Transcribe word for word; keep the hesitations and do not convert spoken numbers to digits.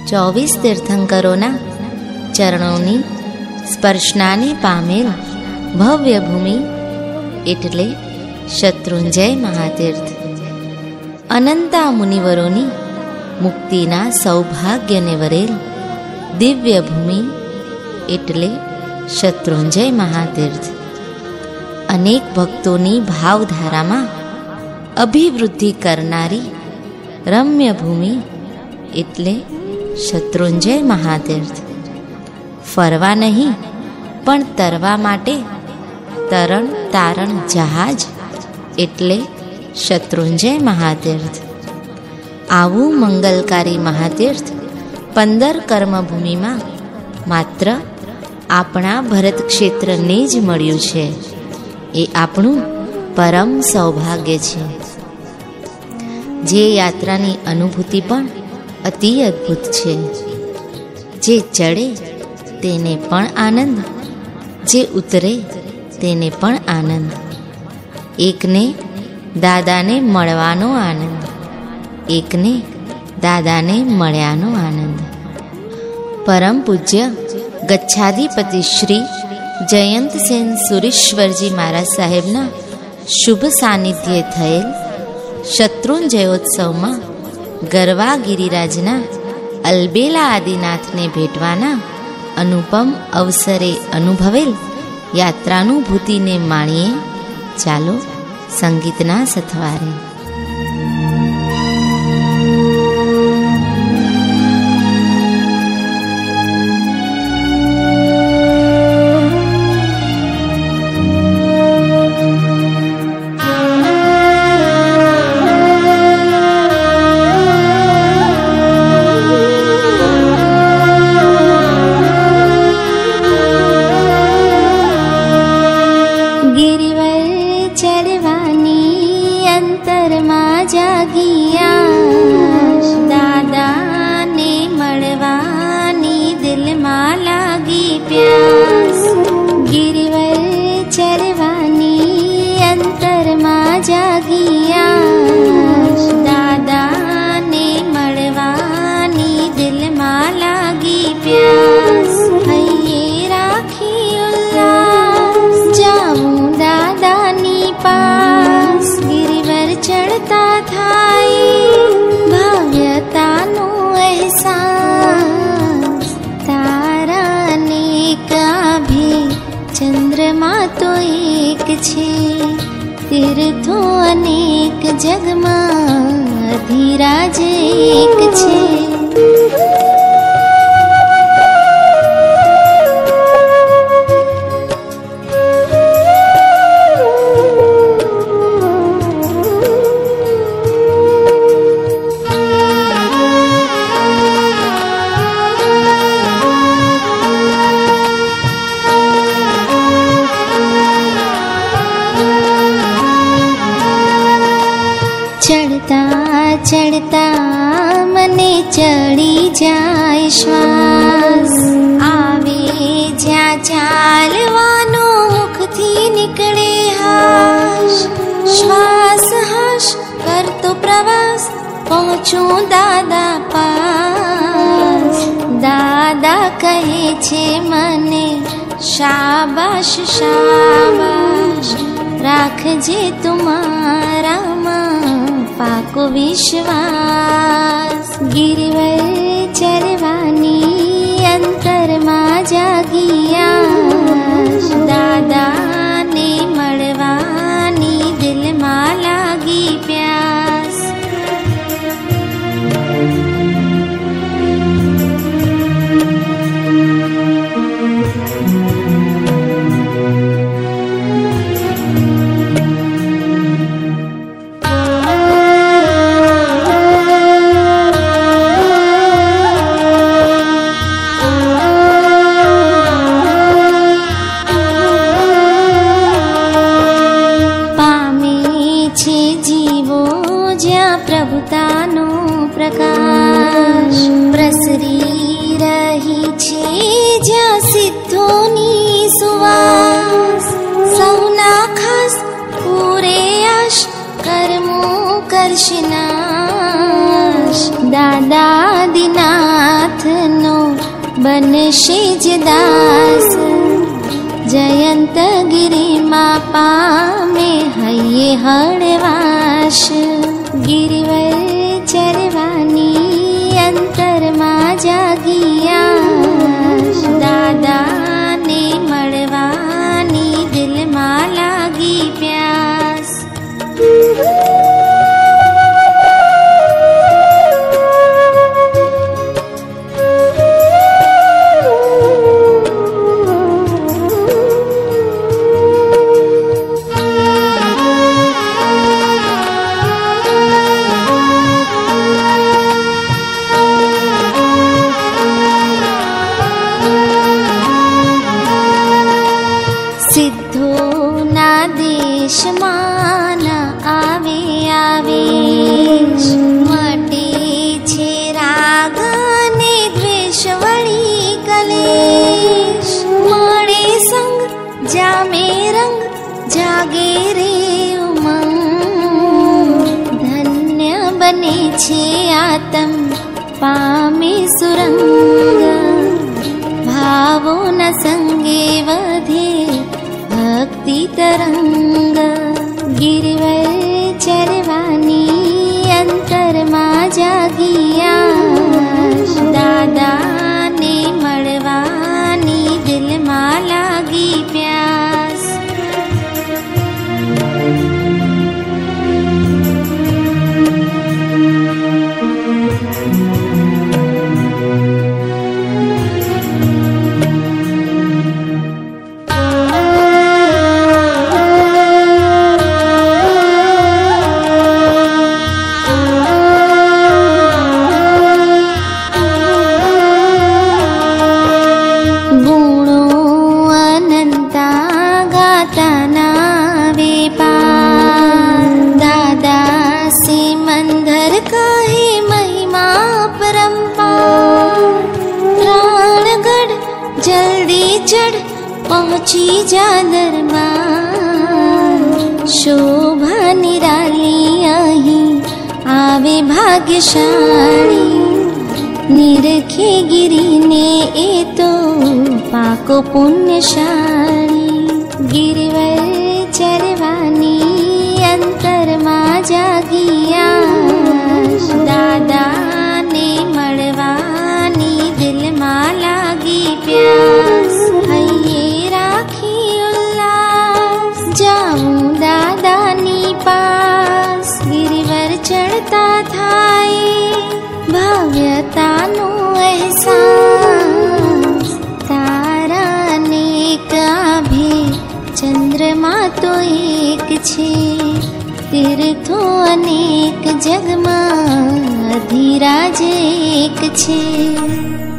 ચોવીસ તીર્થંકરોના ચરણોની સ્પર્શનાને પામેલ ભવ્ય ભૂમિ એટલે શત્રુંજય મહાતીર્થ. અનંતા મુનિવરોની મુક્તિના સૌભાગ્યને વરેલ દિવ્ય ભૂમિ એટલે શત્રુંજય મહાતીર્થ. અનેક ભક્તોની ભાવધારામાં અભિવૃદ્ધિ કરનારી રમ્ય ભૂમિ એટલે શત્રુંજય મહાતીર્થ. ફરવા નહીં પણ તરવા માટે તરણ તારણ જહાજ એટલે શત્રુંજય મહાતીર્થ. આવું મંગલકારી મહાતીર્થ પંદર કર્મભૂમિમાં માત્ર આપણા ભરત ક્ષેત્રને જ મળ્યું છે. એ આપણું પરમ સૌભાગ્ય છે. જે યાત્રાની અનુભૂતિ પણ અતિ અદ્ભુત છે. જે ચડે તેને પણ આનંદ, જે ઉતરે તેને પણ આનંદ. એકને દાદાને મળવાનો આનંદ, એકને દાદાને મળ્યાનો આનંદ. પરમ પૂજ્ય ગચ્છાધિપતિ શ્રી જયંતસેન સુરીશ્વરજી મહારાજ સાહેબના શુભ સાનિધ્યે થયેલ શત્રુંજયોત્સવમાં ગરવા ગિરિરાજના અલબેલા આદિનાથને ભેટવાના અનુપમ અવસરે અનુભવેલ યાત્રાનુભૂતિને માણીએ. ચાલો સંગીતના સથવારે. ચંદ્રમા તો એક છે, તીર્થો અનેક, જગમાં અધિરાજ એક છે. ચડતા મને ચડી જાય શ્વાસ, આવે જ્યાં ચાલવાનો મુખથી નીકળે હાશ. શ્વાસ હાશ કરતો પ્રવાસ પહોંચું દાદા પાસ. દાદા કહે છે મને શાબાશ શાબાશ, રાખજે તુમારામાં પાકો વિશ્વાસ. ગિરિવર ચરવાની અંતરમાં જાગિયા, દાદાને મળવાની દિલમાં લાગી પ્યાસ. પ્રભુતાનો પ્રકાશ પ્રસરી રહી છે, જ્યાં સિદ્ધોની સુવાસ. સૌના ખાસ પૂરે આશ કર્મો કરશનાશ, દાદા દિનાથ बनशे ज दास जयंत गिरि माँ पामे हये हड़वास गिरिवर चरवानी अंतर माँ जागिया दादा ने मड़वानी दिल माँ लागी प्यास माना आवे आवेश मटे छे राग ने द्वेष वળી कलेश मळे संग जामे रंग जागे रे उमंग धन्य बने छे आत्म पामे सुरंग भावो न संगे वधे भक्ति तरंग गिरिवर चरवानी अंतर माँ जागिया दादा ने मड़वानी दिल माँ लागी प्यास पहुँची जा दरबार शोभा निराली आही आवे भाग्यशाली निरखे गिरी ने ए तो पाको पुण्यशाली गिरिवर चरवानी अंतर माँ जागिया दादा ने मड़वानी दिल माँ लागी प्यास हये राखी उल्लास जाऊं दादा नी पास गिरिवर चढ़ता थाए भव्यता नो एहसास तारा अनेक आभे चंद्रमा तो एक छे तीर्थो अनेक जगमा अधिराज एक छे।